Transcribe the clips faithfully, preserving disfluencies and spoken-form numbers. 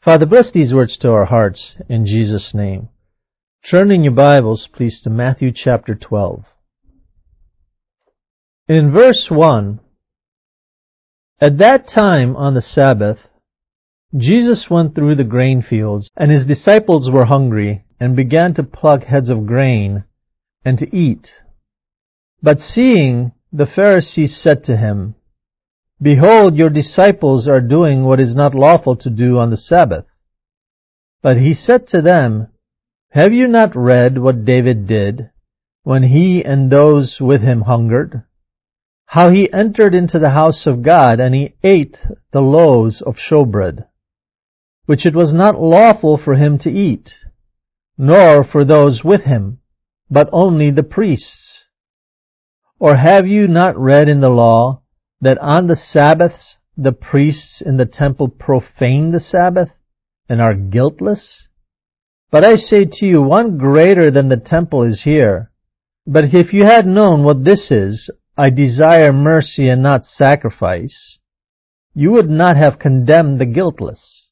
Father, bless these words to our hearts in Jesus' name. Turn in your Bibles, please, to Matthew chapter twelve. In verse one, at that time on the Sabbath, Jesus went through the grain fields, and his disciples were hungry, and began to pluck heads of grain, and to eat. But seeing, the Pharisees said to him, Behold, your disciples are doing what is not lawful to do on the Sabbath. But he said to them, Have you not read what David did, when he and those with him hungered? How he entered into the house of God, and he ate the loaves of showbread, which it was not lawful for him to eat, nor for those with him, but only the priests. Or have you not read in the law, that on the Sabbaths the priests in the temple profane the Sabbath, and are guiltless? But I say to you, one greater than the temple is here. But if you had known what this is, I desire mercy and not sacrifice, you would not have condemned the guiltless.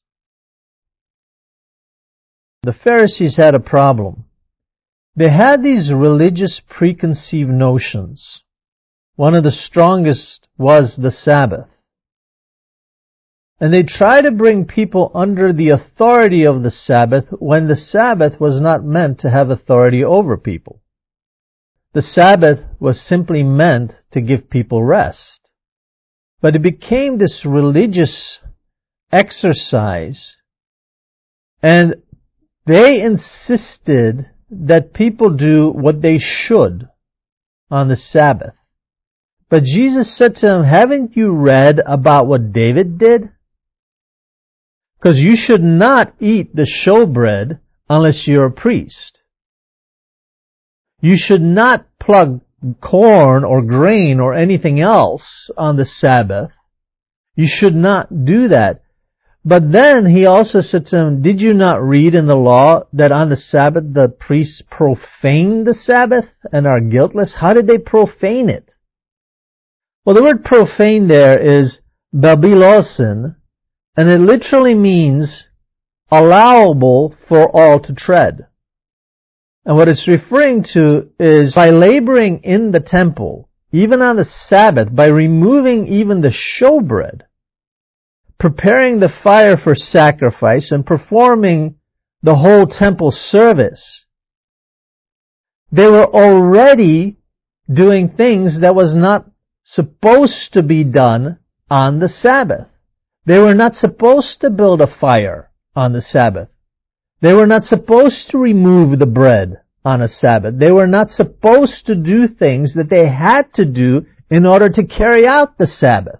The Pharisees had a problem. They had these religious preconceived notions. One of the strongest was the Sabbath. And they tried to bring people under the authority of the Sabbath when the Sabbath was not meant to have authority over people. The Sabbath was simply meant to give people rest. But it became this religious exercise, and they insisted that people do what they should on the Sabbath. But Jesus said to them, Haven't you read about what David did? Because you should not eat the showbread unless you're a priest. You should not pluck corn or grain or anything else on the Sabbath. You should not do that. But then he also said to them, Did you not read in the law that on the Sabbath the priests profane the Sabbath and are guiltless? How did they profane it? Well, the word profane there is babilosin, and it literally means allowable for all to tread. And what it's referring to is by laboring in the temple, even on the Sabbath, by removing even the showbread, preparing the fire for sacrifice, and performing the whole temple service, they were already doing things that was not supposed to be done on the Sabbath. They were not supposed to build a fire on the Sabbath. They were not supposed to remove the bread on a Sabbath. They were not supposed to do things that they had to do in order to carry out the Sabbath.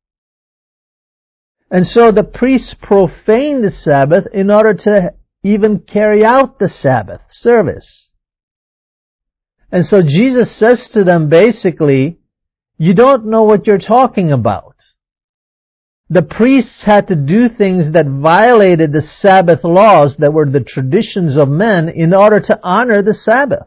And so the priests profaned the Sabbath in order to even carry out the Sabbath service. And so Jesus says to them basically, You don't know what you're talking about. The priests had to do things that violated the Sabbath laws that were the traditions of men in order to honor the Sabbath.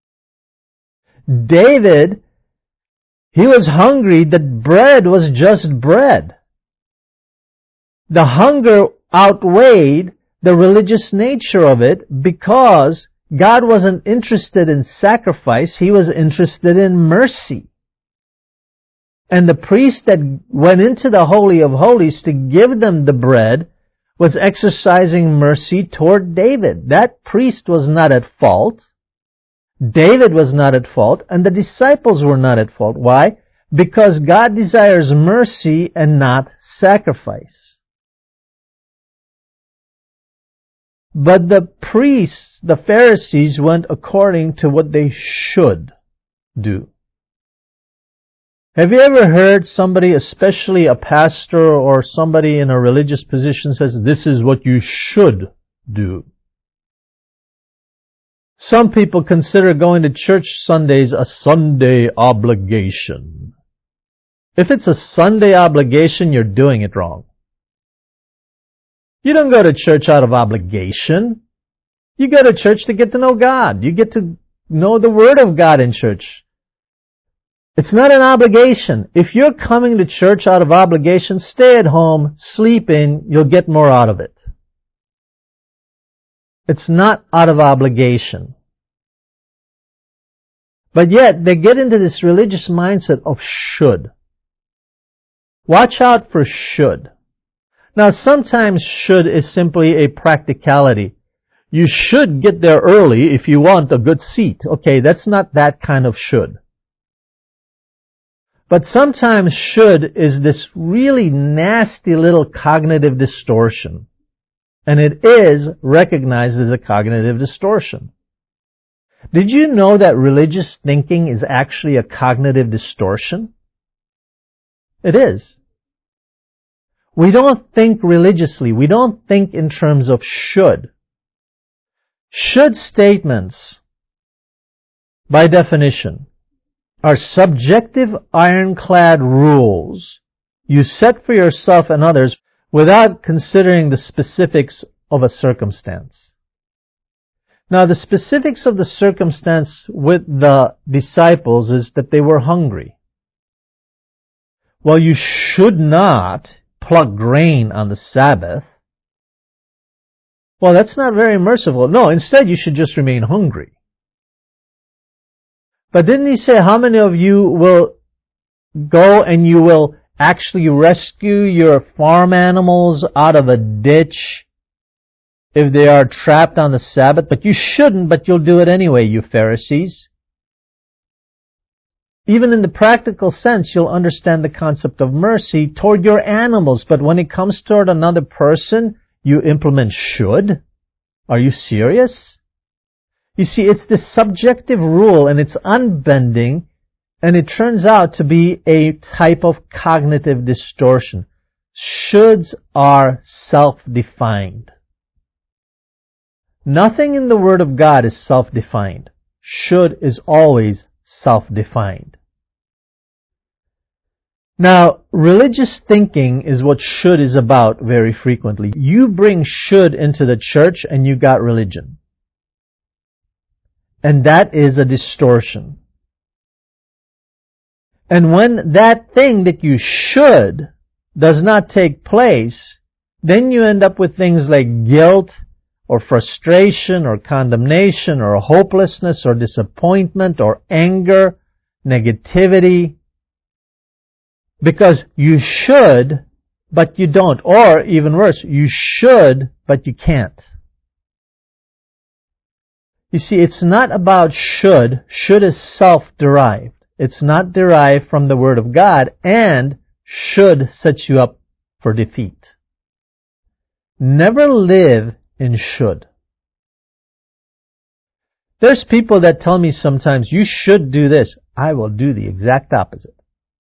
David, he was hungry that bread was just bread. The hunger outweighed the religious nature of it because God wasn't interested in sacrifice, He was interested in mercy. And the priest that went into the Holy of Holies to give them the bread was exercising mercy toward David. That priest was not at fault. David was not at fault, and the disciples were not at fault. Why? Because God desires mercy and not sacrifice. But the priests, the Pharisees, went according to what they should do. Have you ever heard somebody, especially a pastor or somebody in a religious position, says, This is what you should do? Some people consider going to church Sundays a Sunday obligation. If it's a Sunday obligation, you're doing it wrong. You don't go to church out of obligation. You go to church to get to know God. You get to know the Word of God in church. It's not an obligation. If you're coming to church out of obligation, stay at home, sleep in, you'll get more out of it. It's not out of obligation. But yet, they get into this religious mindset of should. Watch out for should. Now, sometimes should is simply a practicality. You should get there early if you want a good seat. Okay, that's not that kind of should. But sometimes should is this really nasty little cognitive distortion. And it is recognized as a cognitive distortion. Did you know that religious thinking is actually a cognitive distortion? It is. We don't think religiously. We don't think in terms of should. Should statements, by definition, are subjective ironclad rules you set for yourself and others without considering the specifics of a circumstance. Now, the specifics of the circumstance with the disciples is that they were hungry. Well, you should not pluck grain on the Sabbath. Well, that's not very merciful. No, instead you should just remain hungry. But didn't he say how many of you will go and you will actually rescue your farm animals out of a ditch if they are trapped on the Sabbath? But you shouldn't, but you'll do it anyway, you Pharisees. Even in the practical sense, you'll understand the concept of mercy toward your animals. But when it comes toward another person, you implement should? Are you serious? You see, it's this subjective rule, and it's unbending, and it turns out to be a type of cognitive distortion. Shoulds are self-defined. Nothing in the Word of God is self-defined. Should is always self-defined. Now, religious thinking is what should is about very frequently. You bring should into the church and you got religion. And that is a distortion. And when that thing that you should does not take place, then you end up with things like guilt or frustration or condemnation or hopelessness or disappointment or anger, negativity. Because you should, but you don't. Or, even worse, you should, but you can't. You see, it's not about should. Should is self-derived. It's not derived from the Word of God, and should sets you up for defeat. Never live in should. There's people that tell me sometimes, you should do this. I will do the exact opposite.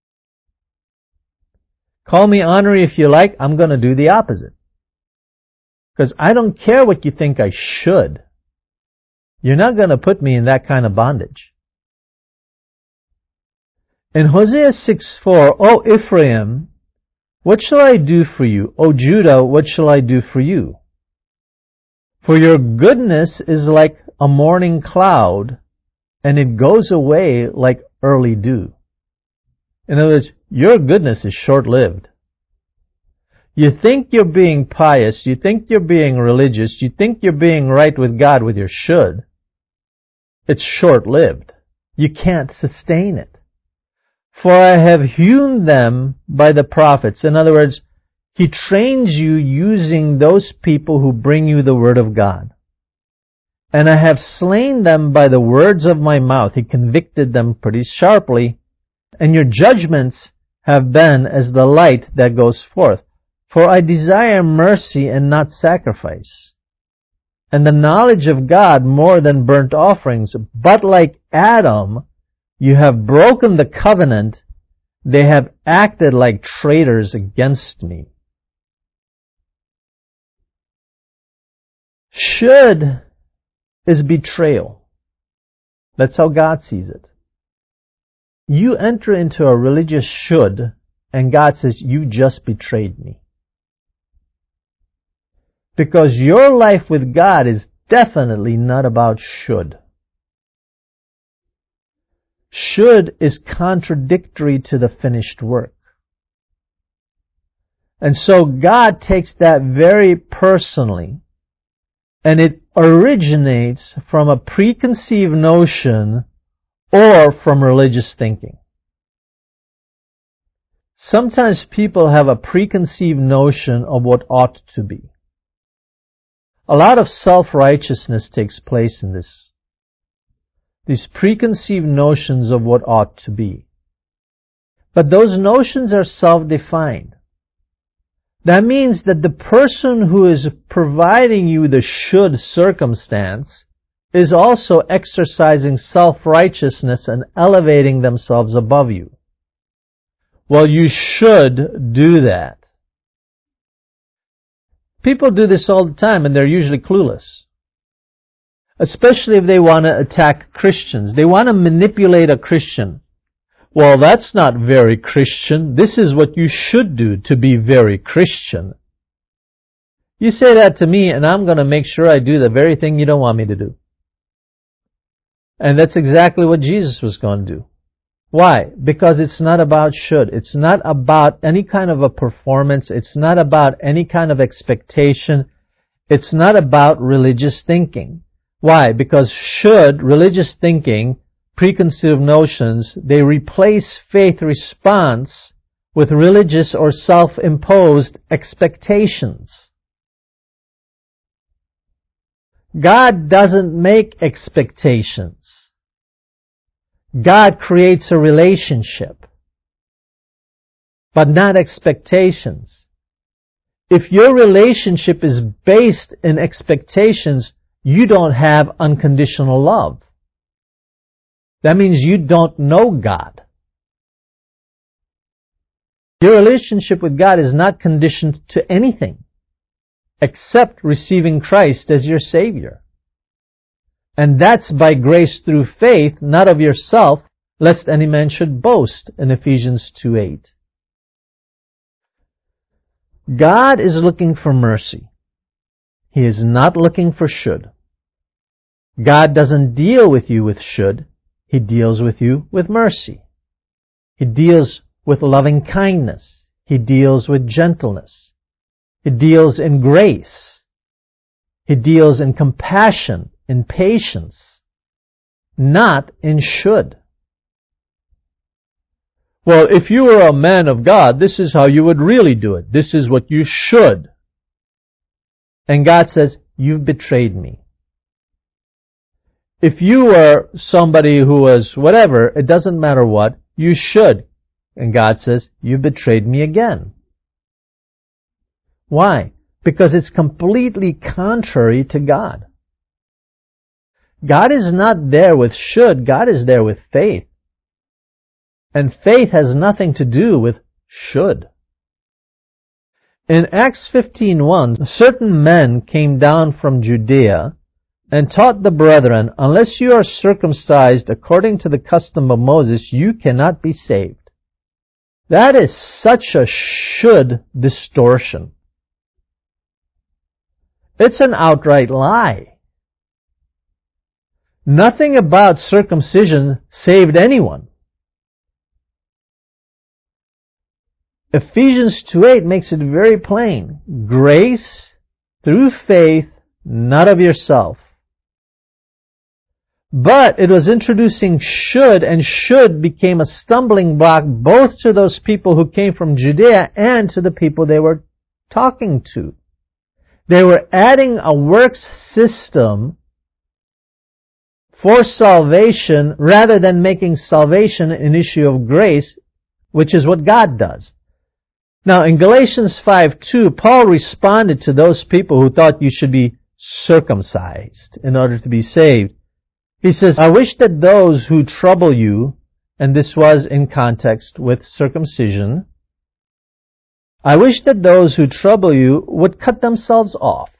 Call me ornery if you like, I'm going to do the opposite. Because I don't care what you think I should. You're not going to put me in that kind of bondage. In Hosea six four, O Ephraim, what shall I do for you? O Judah, what shall I do for you? For your goodness is like a morning cloud, and it goes away like early dew. In other words, your goodness is short-lived. You think you're being pious, you think you're being religious, you think you're being right with God with your should. It's short-lived. You can't sustain it. For I have hewn them by the prophets. In other words, He trains you using those people who bring you the Word of God. And I have slain them by the words of my mouth. He convicted them pretty sharply. And your judgments have been as the light that goes forth. For I desire mercy and not sacrifice, and the knowledge of God more than burnt offerings. But like Adam, you have broken the covenant. They have acted like traitors against me. Should is betrayal. That's how God sees it. You enter into a religious should, and God says, you just betrayed me. Because your life with God is definitely not about should. Should is contradictory to the finished work. And so God takes that very personally. And it originates from a preconceived notion or from religious thinking. Sometimes people have a preconceived notion of what ought to be. A lot of self-righteousness takes place in this. These preconceived notions of what ought to be. But those notions are self-defined. That means that the person who is providing you the should circumstance is also exercising self-righteousness and elevating themselves above you. Well, you should do that. People do this all the time, and they're usually clueless. Especially if they want to attack Christians. They want to manipulate a Christian. Well, that's not very Christian. This is what you should do to be very Christian. You say that to me, and I'm going to make sure I do the very thing you don't want me to do. And that's exactly what Jesus was going to do. Why? Because it's not about should. It's not about any kind of a performance. It's not about any kind of expectation. It's not about religious thinking. Why? Because should, religious thinking, preconceived notions, they replace faith response with religious or self-imposed expectations. God doesn't make expectations. God creates a relationship, but not expectations. If your relationship is based in expectations, you don't have unconditional love. That means you don't know God. Your relationship with God is not conditioned to anything except receiving Christ as your Savior. And that's by grace through faith, not of yourself, lest any man should boast, in Ephesians two eight. God is looking for mercy. He is not looking for should. God doesn't deal with you with should. He deals with you with mercy. He deals with loving kindness. He deals with gentleness. He deals in grace. He deals in compassion, in patience, not in should. Well, if you were a man of God, this is how you would really do it. This is what you should. And God says, you've betrayed me. If you were somebody who was whatever, it doesn't matter what, you should. And God says, you betrayed me again. Why? Because it's completely contrary to God. God is not there with should, God is there with faith. And faith has nothing to do with should. In Acts fifteen one, certain men came down from Judea and taught the brethren, unless you are circumcised according to the custom of Moses, you cannot be saved. That is such a should distortion. It's an outright lie. Nothing about circumcision saved anyone. Ephesians two eight makes it very plain. Grace through faith, not of yourself. But it was introducing should, and should became a stumbling block both to those people who came from Judea and to the people they were talking to. They were adding a works system for salvation rather than making salvation an issue of grace, which is what God does. Now, in Galatians five two, Paul responded to those people who thought you should be circumcised in order to be saved. He says, I wish that those who trouble you, and this was in context with circumcision, I wish that those who trouble you would cut themselves off.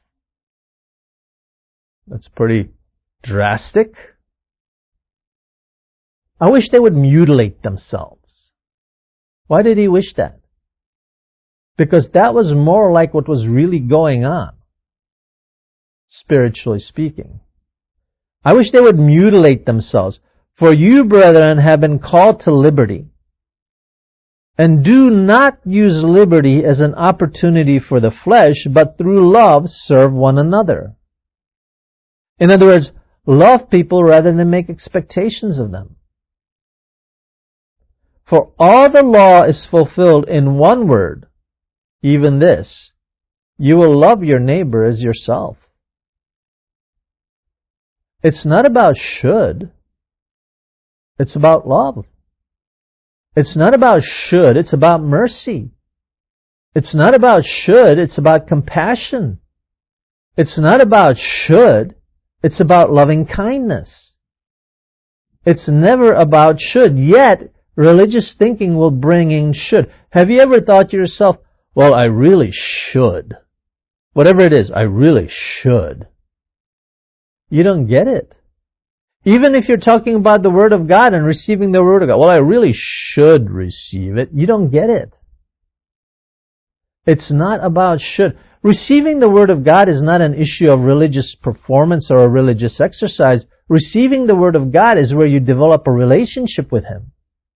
That's pretty drastic. I wish they would mutilate themselves. Why did he wish that? Because that was more like what was really going on, spiritually speaking. I wish they would mutilate themselves. For you, brethren, have been called to liberty. And do not use liberty as an opportunity for the flesh, but through love serve one another. In other words, love people rather than make expectations of them. For all the law is fulfilled in one word, even this: you will love your neighbor as yourself. It's not about should. It's about love. It's not about should. It's about mercy. It's not about should. It's about compassion. It's not about should. It's about loving kindness. It's never about should. Yet, religious thinking will bring in should. Have you ever thought to yourself, well, I really should. Whatever it is, I really should. You don't get it. Even if you're talking about the Word of God and receiving the Word of God, well, I really should receive it. You don't get it. It's not about should. Receiving the Word of God is not an issue of religious performance or a religious exercise. Receiving the Word of God is where you develop a relationship with Him.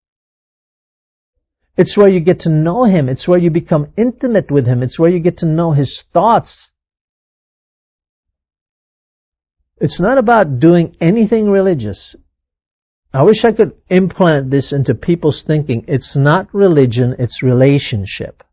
It's where you get to know Him. It's where you become intimate with Him. It's where you get to know His thoughts. It's not about doing anything religious. I wish I could implant this into people's thinking. It's not religion, it's relationship.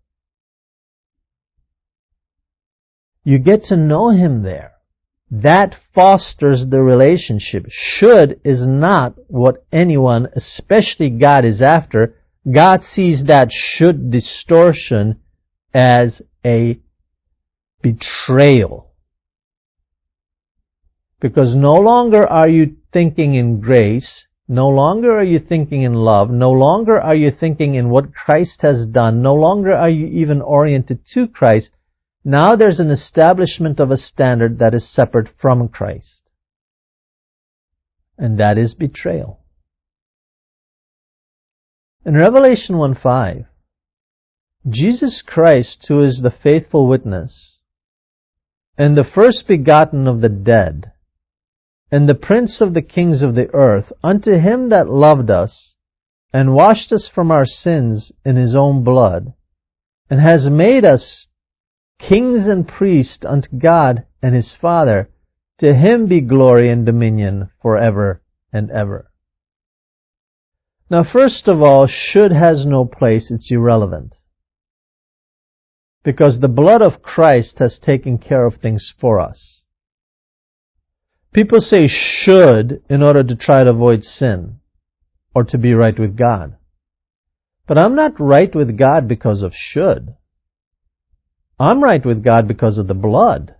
You get to know Him there. That fosters the relationship. Should is not what anyone, especially God, is after. God sees that should distortion as a betrayal. Because no longer are you thinking in grace, no longer are you thinking in love, no longer are you thinking in what Christ has done, no longer are you even oriented to Christ. Now there's an establishment of a standard that is separate from Christ. And that is betrayal. In Revelation one five, Jesus Christ, who is the faithful witness, and the first begotten of the dead, and the prince of the kings of the earth, unto Him that loved us, and washed us from our sins in His own blood, and has made us kings and priests unto God and His Father, to Him be glory and dominion forever and ever. Now, first of all, should has no place. It's irrelevant. Because the blood of Christ has taken care of things for us. People say should in order to try to avoid sin or to be right with God. But I'm not right with God because of should. I'm right with God because of the blood.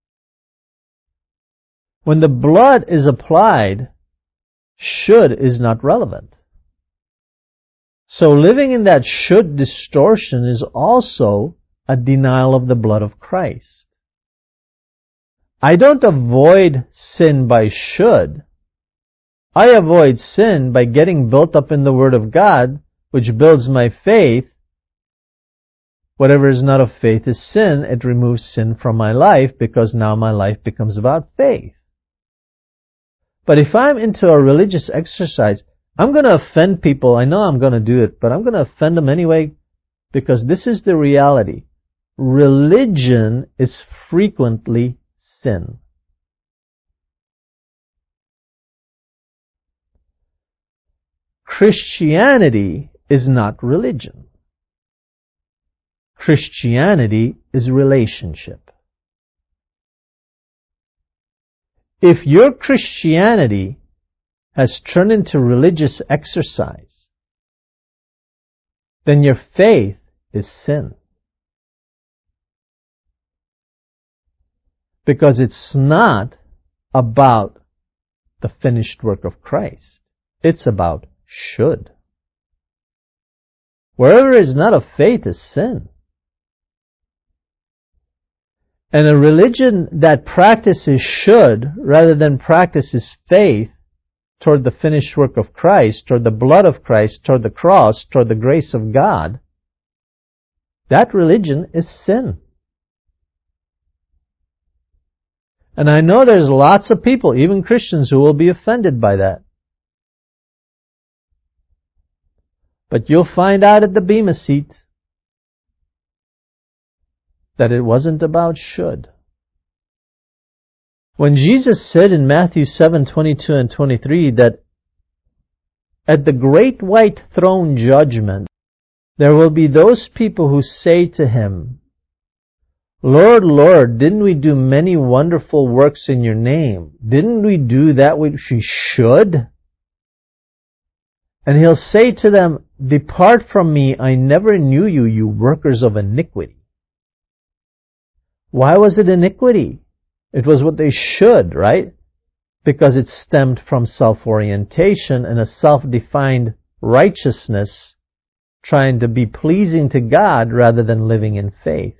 When the blood is applied, should is not relevant. So living in that should distortion is also a denial of the blood of Christ. I don't avoid sin by should. I avoid sin by getting built up in the Word of God, which builds my faith. Whatever is not of faith is sin. It removes sin from my life because now my life becomes about faith. But if I'm into a religious exercise, I'm going to offend people. I know I'm going to do it, but I'm going to offend them anyway because this is the reality. Religion is frequently sin. Christianity is not religion. Christianity is relationship. If your Christianity has turned into religious exercise, then your faith is sin. Because it's not about the finished work of Christ. It's about should. Wherever is not of faith is sin. And a religion that practices should rather than practices faith toward the finished work of Christ, toward the blood of Christ, toward the cross, toward the grace of God, that religion is sin. And I know there's lots of people, even Christians, who will be offended by that. But you'll find out at the Bema seat that it wasn't about should. When Jesus said in Matthew seven twenty-two and twenty-three that at the great white throne judgment, there will be those people who say to him, Lord, Lord, didn't we do many wonderful works in your name? Didn't we do that which we should? And he'll say to them, Depart from me, I never knew you, you workers of iniquity. Why was it iniquity? It was what they should, right? Because it stemmed from self-orientation and a self-defined righteousness, trying to be pleasing to God rather than living in faith.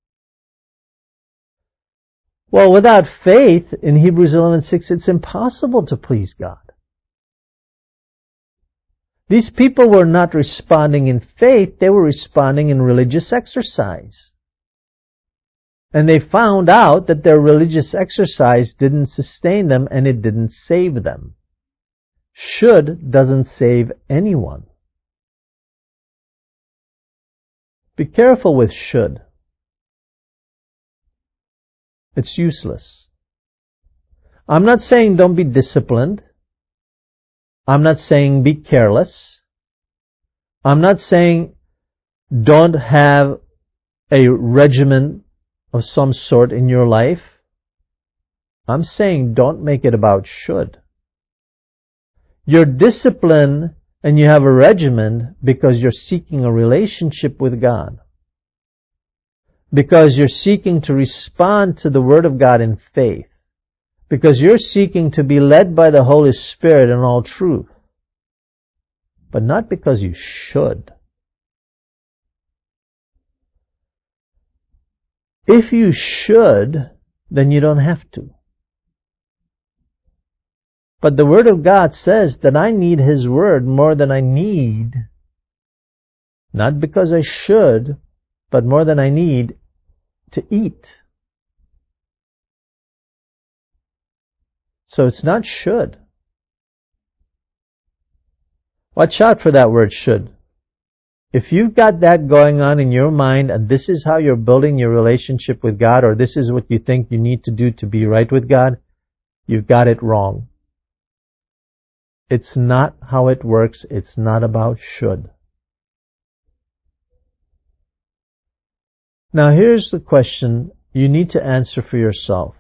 Well, without faith, in Hebrews eleven six, it's impossible to please God. These people were not responding in faith, they were responding in religious exercise. And they found out that their religious exercise didn't sustain them and it didn't save them. Should doesn't save anyone. Be careful with should. It's useless. I'm not saying don't be disciplined. I'm not saying be careless. I'm not saying don't have a regimen of some sort in your life. I'm saying don't make it about should. You're disciplined and you have a regimen because you're seeking a relationship with God. Because you're seeking to respond to the Word of God in faith. Because you're seeking to be led by the Holy Spirit in all truth. But not because you should. If you should, then you don't have to. But the Word of God says that I need His Word more than I need, not because I should, but more than I need to eat. So it's not should. Watch out for that word should. If you've got that going on in your mind and this is how you're building your relationship with God, or this is what you think you need to do to be right with God, you've got it wrong. It's not how it works. It's not about should. Now here's the question you need to answer for yourself.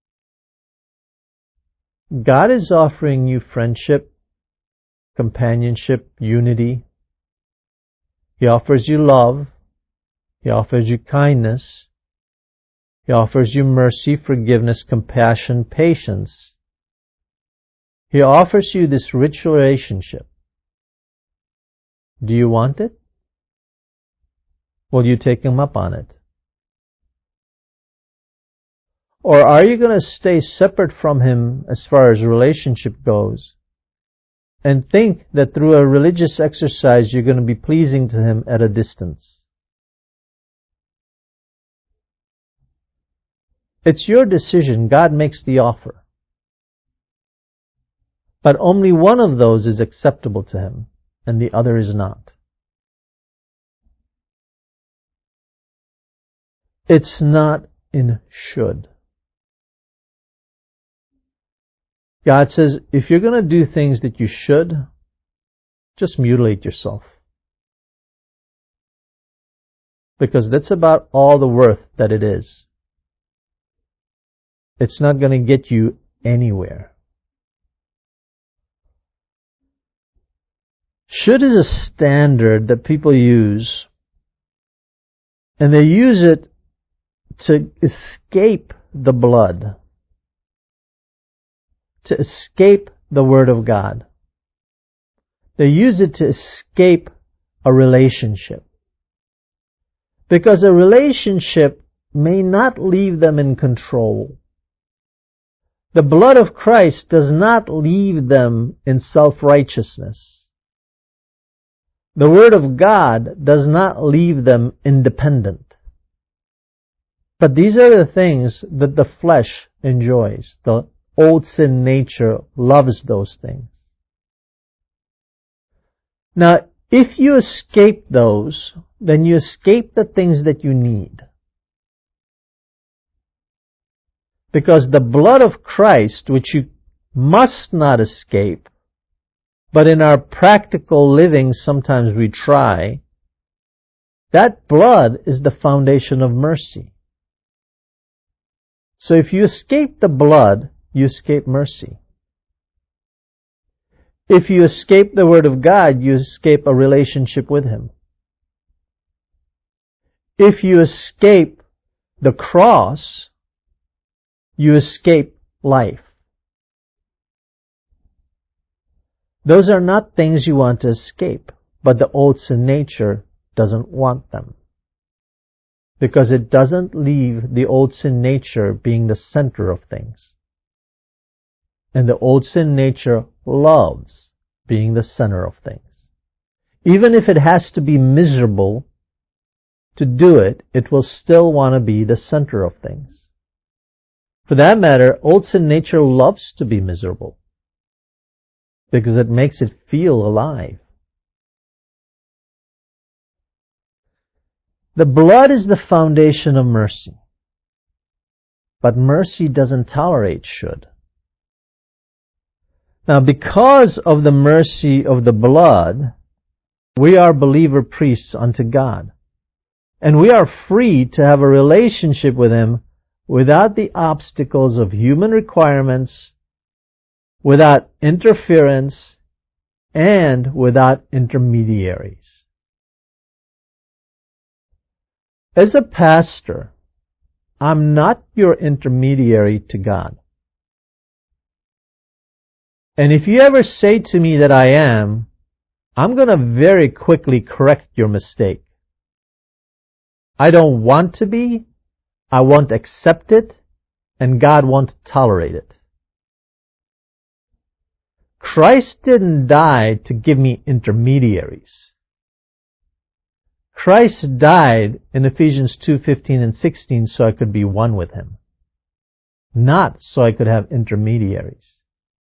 God is offering you friendship, companionship, unity. He offers you love. He offers you kindness. He offers you mercy, forgiveness, compassion, patience. He offers you this rich relationship. Do you want it? Will you take Him up on it? Or are you going to stay separate from Him as far as relationship goes and think that through a religious exercise you're going to be pleasing to Him at a distance? It's your decision. God makes the offer. But only one of those is acceptable to Him, and the other is not. It's not in should. God says, if you're going to do things that you should, just mutilate yourself. Because that's about all the worth that it is. It's not going to get you anywhere. Should is a standard that people use, and they use it to escape the blood, to escape the Word of God. They use it to escape a relationship. Because a relationship may not leave them in control. The blood of Christ does not leave them in self-righteousness. The Word of God does not leave them independent. But these are the things that the flesh enjoys. The old sin nature loves those things. Now, if you escape those, then you escape the things that you need. Because the blood of Christ, which you must not escape, but in our practical living sometimes we try, that blood is the foundation of mercy. So if you escape the blood, you escape mercy. If you escape the Word of God, you escape a relationship with Him. If you escape the cross, you escape life. Those are not things you want to escape, but the old sin nature doesn't want them. Because it doesn't leave the old sin nature being the center of things. And the old sin nature loves being the center of things. Even if it has to be miserable to do it, it will still want to be the center of things. For that matter, old sin nature loves to be miserable because it makes it feel alive. The blood is the foundation of mercy, but mercy doesn't tolerate should. Now, because of the mercy of the blood, we are believer priests unto God. And we are free to have a relationship with Him without the obstacles of human requirements, without interference, and without intermediaries. As a pastor, I'm not your intermediary to God. And if you ever say to me that I am, I'm going to very quickly correct your mistake. I don't want to be, I won't accept it, and God won't tolerate it. Christ didn't die to give me intermediaries. Christ died in Ephesians two fifteen and sixteen so I could be one with Him, not so I could have intermediaries.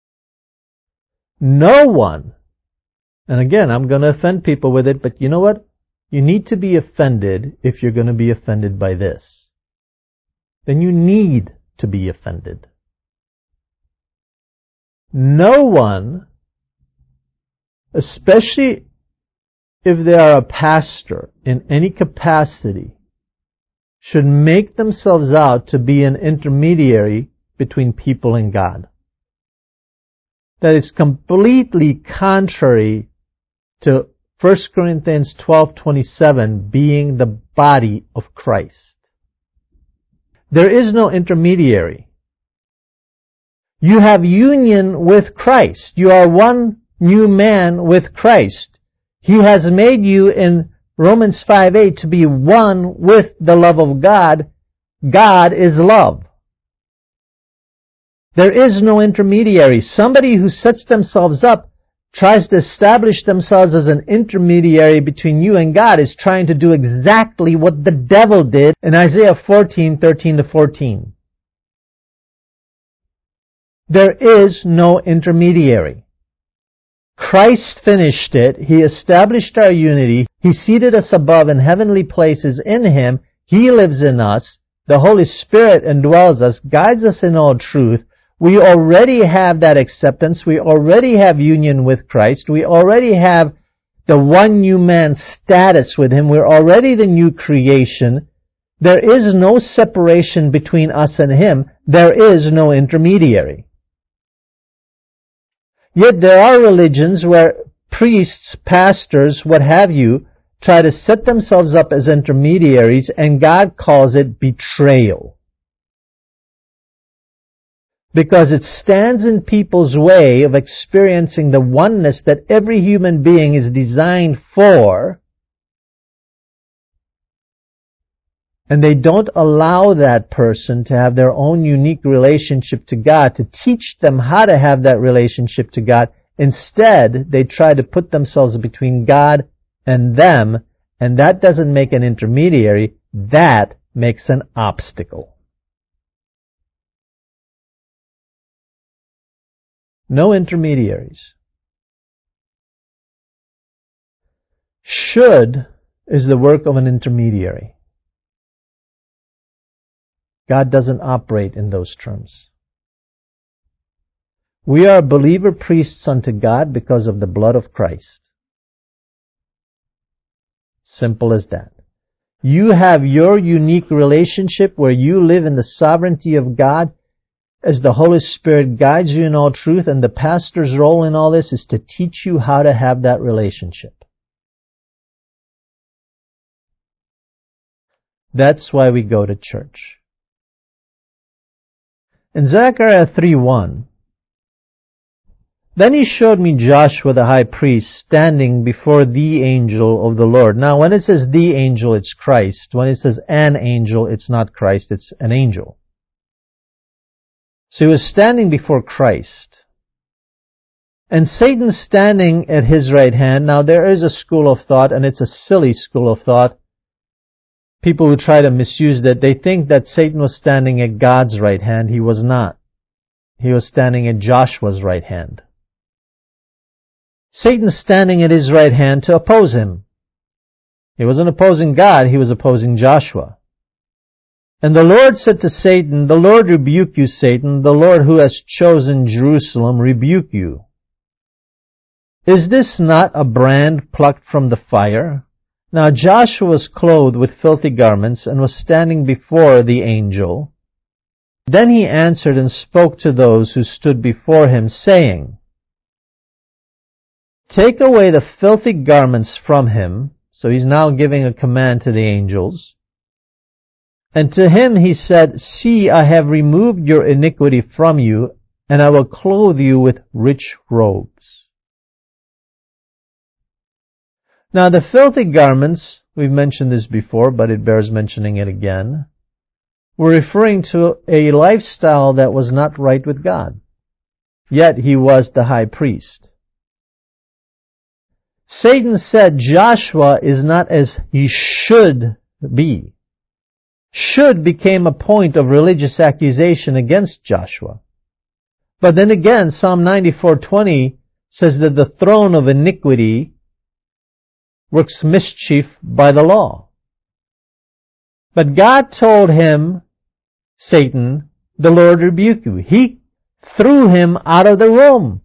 No one, and again, I'm going to offend people with it, but you know what? You need to be offended if you're going to be offended by this. Then you need to be offended. No one, especially if they are a pastor in any capacity, should make themselves out to be an intermediary between people and God. That is completely contrary to First Corinthians twelve twenty-seven being the body of Christ. There is no intermediary. You have union with Christ. You are one new man with Christ. He has made you in Romans five eight to be one with the love of God. God is love. There is no intermediary. Somebody who sets themselves up, tries to establish themselves as an intermediary between you and God, is trying to do exactly what the devil did in Isaiah fourteen thirteen to fourteen. There is no intermediary. Christ finished it. He established our unity. He seated us above in heavenly places in Him. He lives in us. The Holy Spirit indwells us, guides us in all truth. We already have that acceptance. We already have union with Christ. We already have the one new man status with Him. We're already the new creation. There is no separation between us and Him. There is no intermediary. Yet there are religions where priests, pastors, what have you, try to set themselves up as intermediaries, and God calls it betrayal. Because it stands in people's way of experiencing the oneness that every human being is designed for, and they don't allow that person to have their own unique relationship to God, to teach them how to have that relationship to God. Instead, they try to put themselves between God and them, and that doesn't make an intermediary, that makes an obstacle. No intermediaries. Should is the work of an intermediary. God doesn't operate in those terms. We are believer priests unto God because of the blood of Christ. Simple as that. You have your unique relationship where you live in the sovereignty of God as the Holy Spirit guides you in all truth, and the pastor's role in all this is to teach you how to have that relationship. That's why we go to church. In Zechariah three one, then he showed me Joshua the high priest standing before the angel of the Lord. Now, when it says the angel, it's Christ. When it says an angel, it's not Christ, it's an angel. So he was standing before Christ. And Satan standing at his right hand. Now, there is a school of thought, and it's a silly school of thought. People who try to misuse that, they think that Satan was standing at God's right hand. He was not. He was standing at Joshua's right hand. Satan standing at his right hand to oppose him. He wasn't opposing God, he was opposing Joshua. And the Lord said to Satan, the Lord rebuke you, Satan, the Lord who has chosen Jerusalem rebuke you. Is this not a brand plucked from the fire? Now Joshua was clothed with filthy garments and was standing before the angel. Then he answered and spoke to those who stood before him, saying, take away the filthy garments from him. So he's now giving a command to the angels. And to him he said, see, I have removed your iniquity from you, and I will clothe you with rich robes. Now the filthy garments, we've mentioned this before, but it bears mentioning it again, were referring to a lifestyle that was not right with God. Yet he was the high priest. Satan said Joshua is not as he should be. Should became a point of religious accusation against Joshua. But then again, Psalm ninety-four twenty says that the throne of iniquity works mischief by the law. But God told him, Satan, the Lord rebuke you. He threw him out of the room.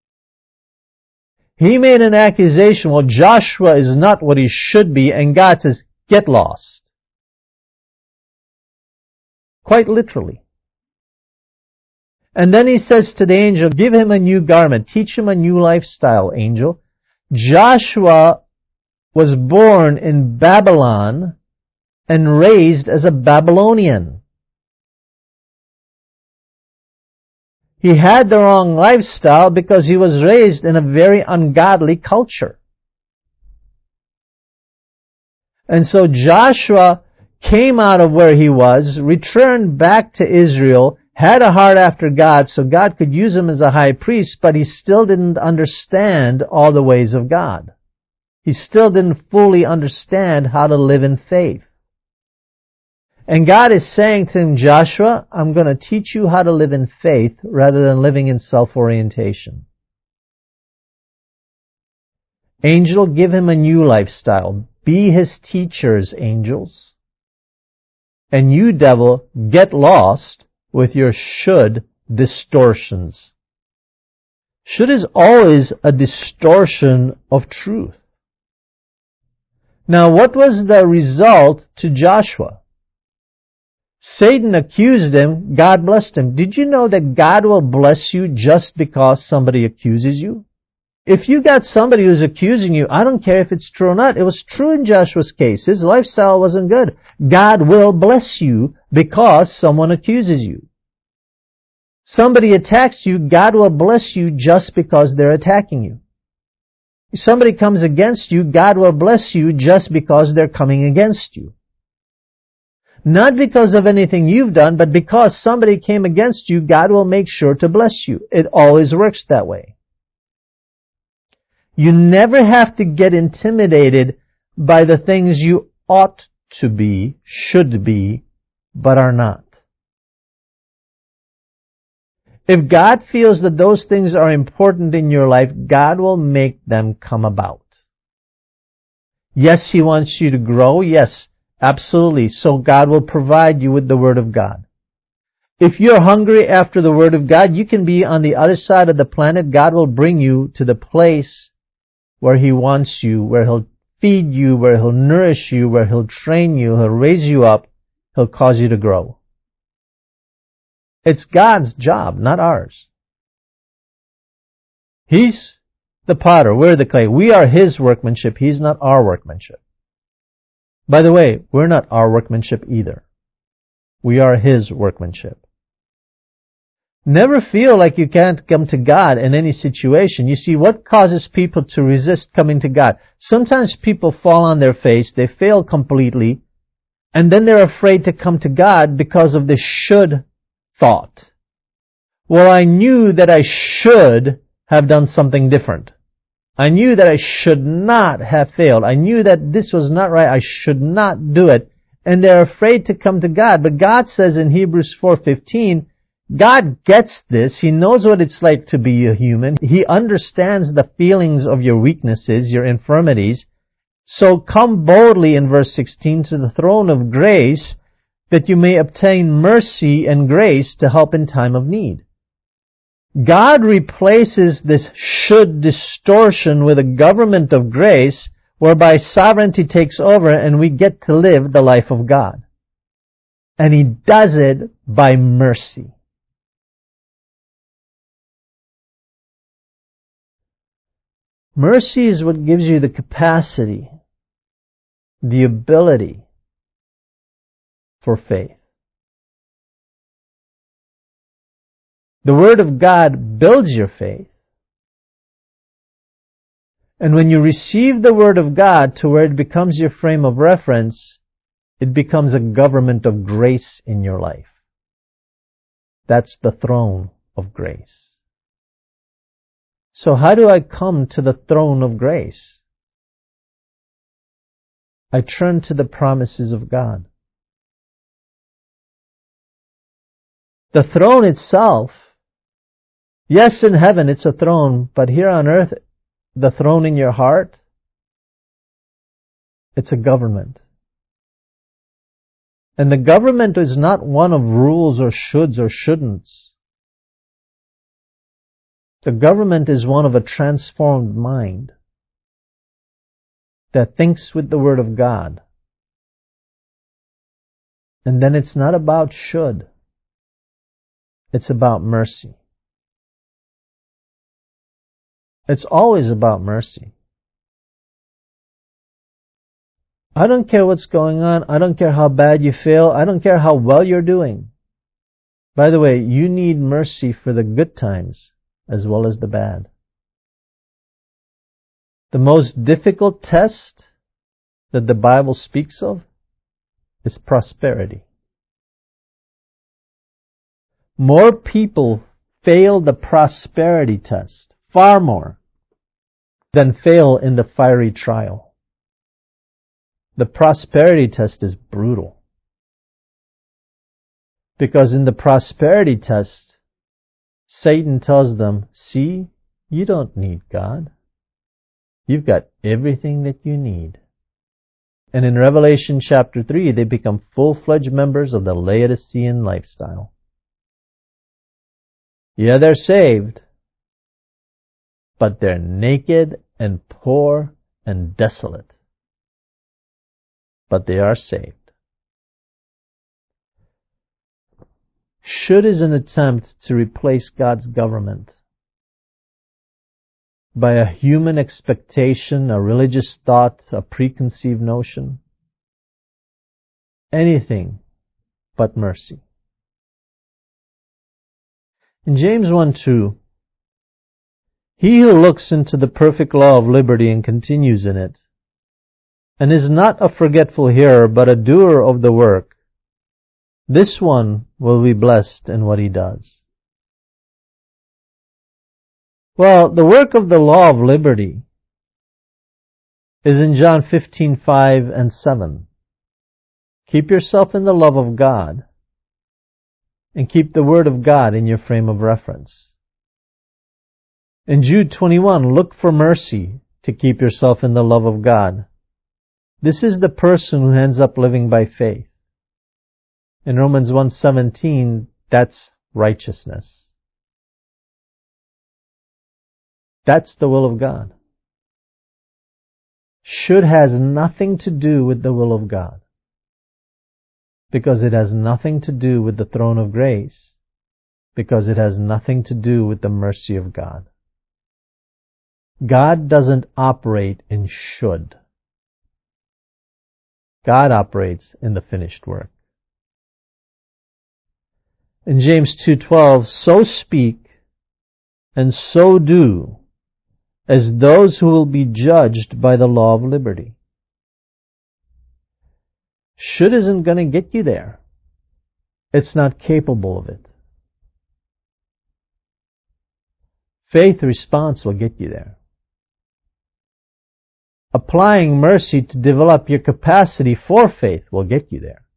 He made an accusation, well, Joshua is not what he should be, and God says, get lost. Quite literally. And then he says to the angel, give him a new garment, teach him a new lifestyle, angel. Joshua was born in Babylon and raised as a Babylonian. He had the wrong lifestyle because he was raised in a very ungodly culture. And so Joshua came out of where he was, returned back to Israel, had a heart after God, so God could use him as a high priest, but he still didn't understand all the ways of God. He still didn't fully understand how to live in faith. And God is saying to him, Joshua, I'm going to teach you how to live in faith rather than living in self-orientation. Angel, give him a new lifestyle. Be his teachers, angels. And you, devil, get lost with your should distortions. Should is always a distortion of truth. Now, what was the result to Joshua? Satan accused him, God blessed him. Did you know that God will bless you just because somebody accuses you? If you got somebody who's accusing you, I don't care if it's true or not. It was true in Joshua's case. His lifestyle wasn't good. God will bless you because someone accuses you. Somebody attacks you, God will bless you just because they're attacking you. If somebody comes against you, God will bless you just because they're coming against you. Not because of anything you've done, but because somebody came against you, God will make sure to bless you. It always works that way. You never have to get intimidated by the things you ought to be, should be, but are not. If God feels that those things are important in your life, God will make them come about. Yes, He wants you to grow. Yes, absolutely. So God will provide you with the Word of God. If you're hungry after the Word of God, you can be on the other side of the planet. God will bring you to the place where He wants you, where He'll feed you, where He'll nourish you, where He'll train you, He'll raise you up, He'll cause you to grow. It's God's job, not ours. He's the potter, we're the clay. We are His workmanship, He's not our workmanship. By the way, we're not our workmanship either. We are His workmanship. Never feel like you can't come to God in any situation. You see, what causes people to resist coming to God? Sometimes people fall on their face, they fail completely, and then they're afraid to come to God because of the should thought. Well, I knew that I should have done something different. I knew that I should not have failed. I knew that this was not right. I should not do it. And they're afraid to come to God. But God says in Hebrews four fifteen, God gets this. He knows what it's like to be a human. He understands the feelings of your weaknesses, your infirmities. So come boldly, in verse sixteen, to the throne of grace, that you may obtain mercy and grace to help in time of need. God replaces this should distortion with a government of grace, whereby sovereignty takes over and we get to live the life of God. And He does it by mercy. Mercy is what gives you the capacity, the ability for faith. The Word of God builds your faith. And when you receive the Word of God to where it becomes your frame of reference, it becomes a government of grace in your life. That's the throne of grace. So how do I come to the throne of grace? I turn to the promises of God. The throne itself, yes, in heaven it's a throne, but here on earth, the throne in your heart, it's a government. And the government is not one of rules or shoulds or shouldn'ts. The government is one of a transformed mind that thinks with the Word of God. And then it's not about should. It's about mercy. It's always about mercy. I don't care what's going on. I don't care how bad you feel. I don't care how well you're doing. By the way, you need mercy for the good times as well as the bad. The most difficult test that the Bible speaks of is prosperity. More people fail the prosperity test, far more, than fail in the fiery trial. The prosperity test is brutal. Because in the prosperity test, Satan tells them, see, you don't need God. You've got everything that you need. And in Revelation chapter three, they become full-fledged members of the Laodicean lifestyle. Yeah, they're saved, but they're naked and poor and desolate. But they are saved. Should is an attempt to replace God's government by a human expectation, a religious thought, a preconceived notion. Anything but mercy. In James one two, he who looks into the perfect law of liberty and continues in it, and is not a forgetful hearer, but a doer of the work, this one will be blessed in what he does. Well, the work of the law of liberty is in John fifteen five and seven. Keep yourself in the love of God, and keep the Word of God in your frame of reference. In Jude twenty-one, look for mercy to keep yourself in the love of God. This is the person who ends up living by faith. In Romans one seventeen, That's righteousness. That's the will of God. Should has nothing to do with the will of God, because it has nothing to do with the throne of grace, because it has nothing to do with the mercy of God. God doesn't operate in should. God operates in the finished work. In James two twelve, so speak and so do as those who will be judged by the law of liberty. Should isn't going to get you there. It's not capable of it. Faith response will get you there. Applying mercy to develop your capacity for faith will get you there.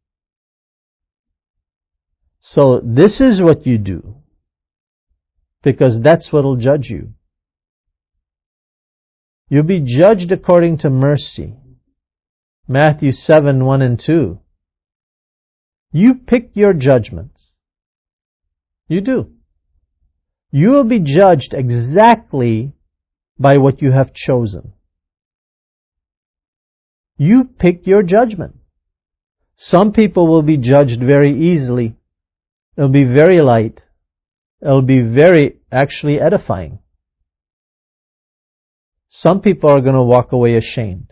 So this is what you do, because that's what will judge you. You'll be judged according to mercy. Matthew seven, one and two. You pick your judgments. You do. You will be judged exactly by what you have chosen. You pick your judgment. Some people will be judged very easily. It'll be very light. It'll be very, actually edifying. Some people are going to walk away ashamed.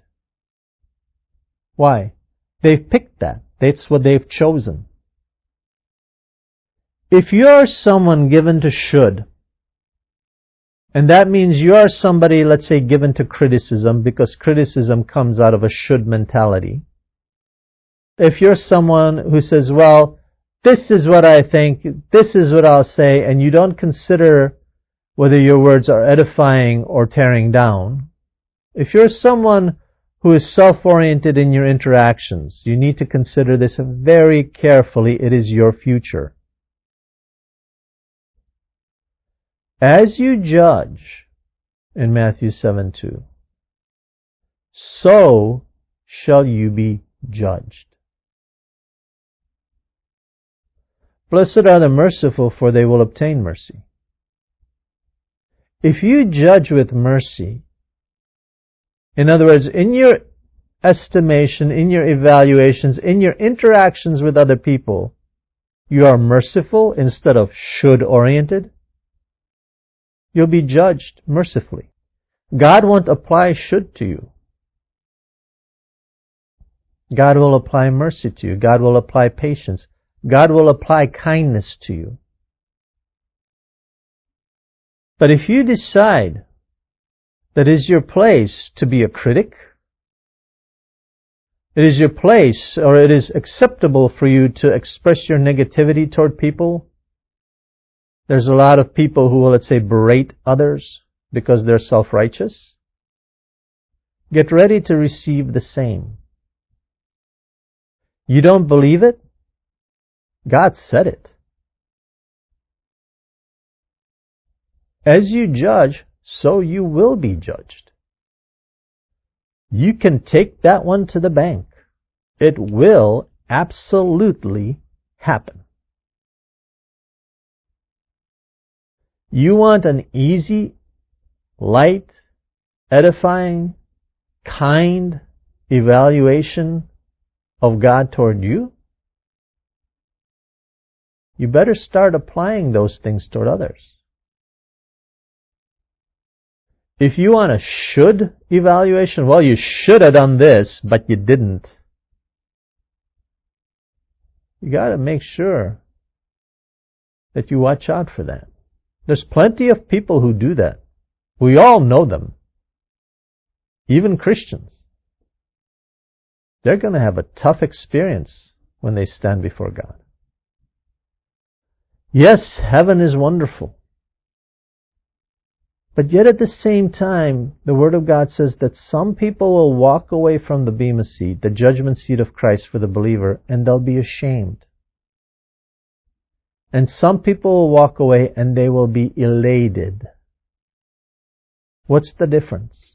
Why? They've picked that. That's what they've chosen. If you're someone given to should, and that means you are somebody, let's say, given to criticism, because criticism comes out of a should mentality. If you're someone who says, well, this is what I think, this is what I'll say, and you don't consider whether your words are edifying or tearing down, if you're someone who is self-oriented in your interactions, you need to consider this very carefully. It is your future. As you judge, in Matthew seven two, so shall you be judged. Blessed are the merciful, for they will obtain mercy. If you judge with mercy, in other words, in your estimation, in your evaluations, in your interactions with other people, you are merciful instead of should-oriented, you'll be judged mercifully. God won't apply should to you. God will apply mercy to you. God will apply patience. God will apply kindness to you. But if you decide that it is your place to be a critic, it is your place, or it is acceptable for you to express your negativity toward people, there's a lot of people who will, let's say, berate others because they're self-righteous. Get ready to receive the same. You don't believe it? God said it. As you judge, so you will be judged. You can take that one to the bank. It will absolutely happen. You want an easy, light, edifying, kind evaluation of God toward you? You better start applying those things toward others. If you want a should evaluation, well, you should have done this, but you didn't. You got to make sure that you watch out for that. There's plenty of people who do that. We all know them. Even Christians. They're going to have a tough experience when they stand before God. Yes, heaven is wonderful. But yet at the same time, the Word of God says that some people will walk away from the Bema seat, the judgment seat of Christ for the believer, and they'll be ashamed. And some people will walk away and they will be elated. What's the difference?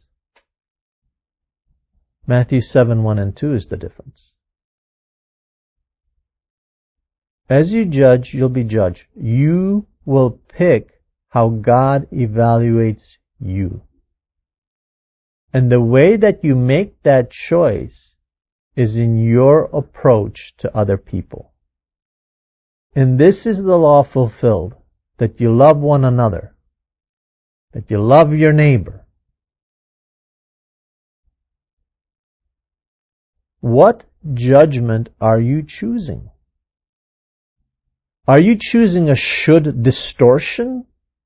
Matthew seven, one and two is the difference. As you judge, you'll be judged. You will pick how God evaluates you. And the way that you make that choice is in your approach to other people. And this is the law fulfilled, that you love one another, that you love your neighbor. What judgment are you choosing? Are you choosing a should distortion?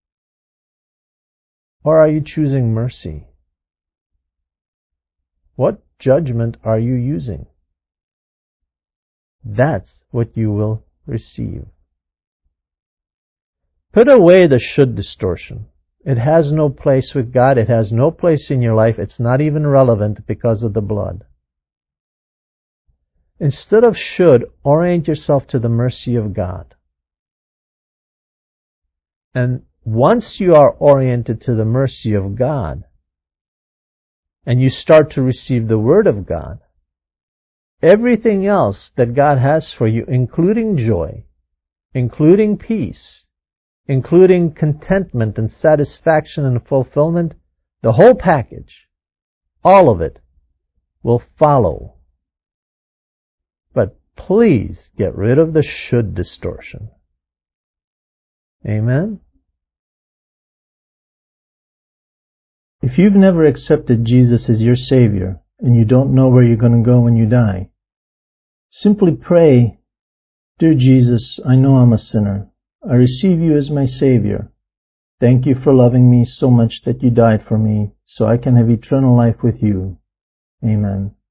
Or are you choosing mercy? What judgment are you using? That's what you will receive. Put away the should distortion. It has no place with God. It has no place in your life. It's not even relevant because of the blood. Instead of should, orient yourself to the mercy of God. And once you are oriented to the mercy of God, and you start to receive the Word of God, everything else that God has for you, including joy, including peace, including contentment and satisfaction and fulfillment, the whole package, all of it, will follow. But please get rid of the should distortion. Amen? If you've never accepted Jesus as your Savior, and you don't know where you're going to go when you die, simply pray, "Dear Jesus, I know I'm a sinner. I receive you as my Savior. Thank you for loving me so much that you died for me, so I can have eternal life with you. Amen."